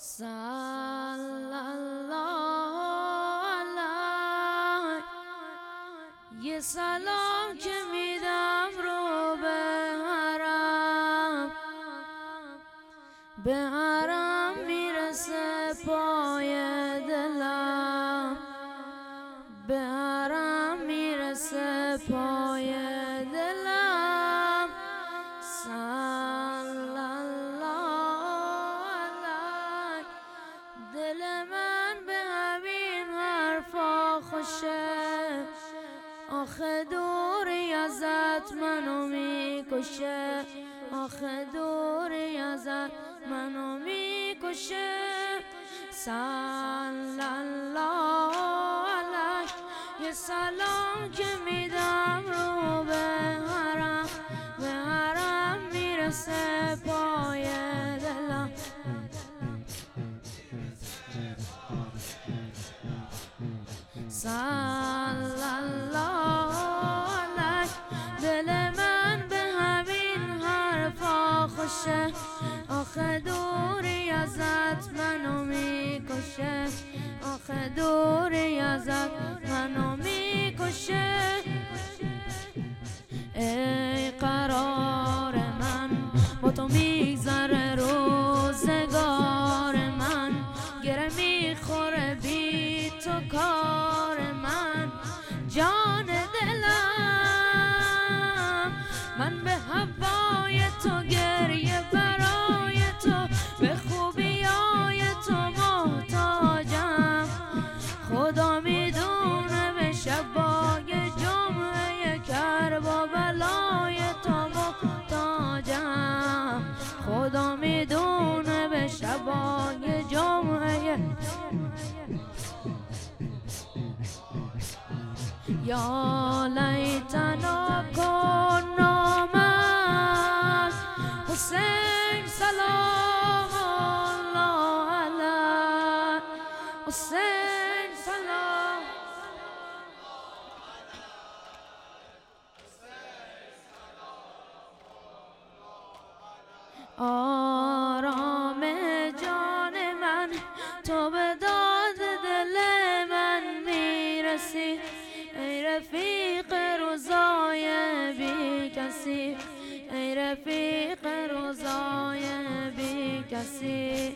صلی الله علیه. یه سلام که میدم رو به حرم میرسه پای دلم، به حرم میرسه پای دلم. صلی الله علیه. دل من به همین حرفا خوشه، آخه دوری ازت منو میکشه، آخه دوری ازت منو میکشه. صلی الله علیه. یه سلام که میدم رو به حرم میرسه پای دلم. صلی الله علیه. دل من به همین حرفا خوشه، آخه دوری ازت منو میکشه، آخه دوری ازت منو میکشه. ای قرار من با تو میگذره روزگار من، گره میخوره بی تو کار من. جان دلم من به هوای تو، گریه برای تو، به خوبیای تو محتاجم. خدا میدونه به شبای جمعه کرب و بلای تو محتاجم. خدا میدونه به شبای جمعه. یا لیتنا کنا من حسین، سلام الله علیه. حسین سلام. آرام جان من تو به داد دل من میرسی، ای رفیق روزای بی کسی، ای رفیق روزای بی کسی.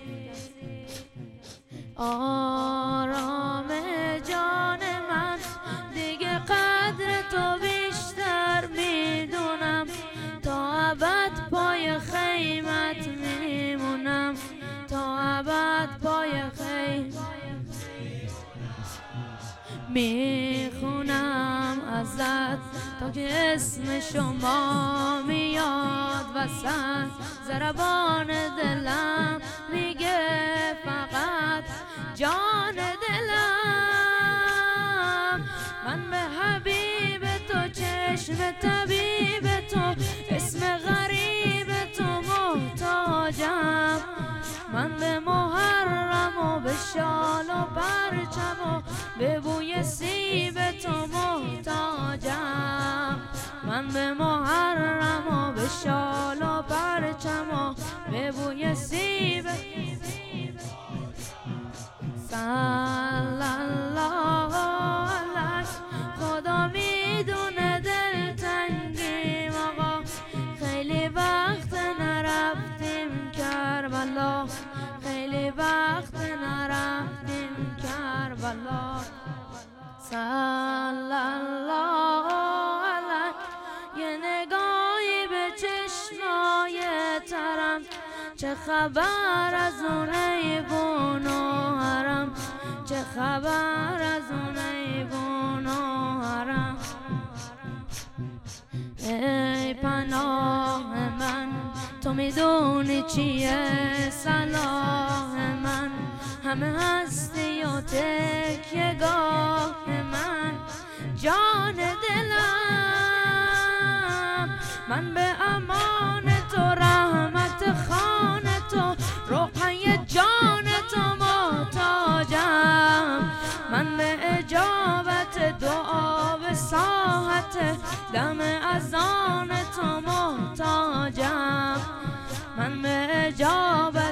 آرام جان من دیگه قدر تو بیشتر میدونم، تا ابد پای خیمت میمونم، تا ابد پای خیمت میخونم ازت تا که اسم شما میاد وسط. ضربان دلم میگه فقط جان دلم. من به حبیب تو، چشم طبیب تو، اسم غریب تو محتاجم. من به محرم و به شال و پرچم و به بوی سیب تو محتاجم. من به محرم و به شال و پرچم و به بوی سیب. صلی الله علیه. خدا میدونه دلتنگیم آقا، خیلی وقت نرفتیم کربلا، خیلی وقت نرفتیم کربلا. صلی الله علیه. یه نگاهی به چشمای ترم، چه خبر از اون ایوون و حرم، چه خبر از اون ایوون و حرم. ای پناه من تو میدونی چیه صلاح من، همه هستی و تکیه گاه من. جان دلم من به امان تو، رحمت خان تو، روحی جان تو محتاجم. من به اجابت دعا به ساحت دم اذان تو محتاجم. من به اجابت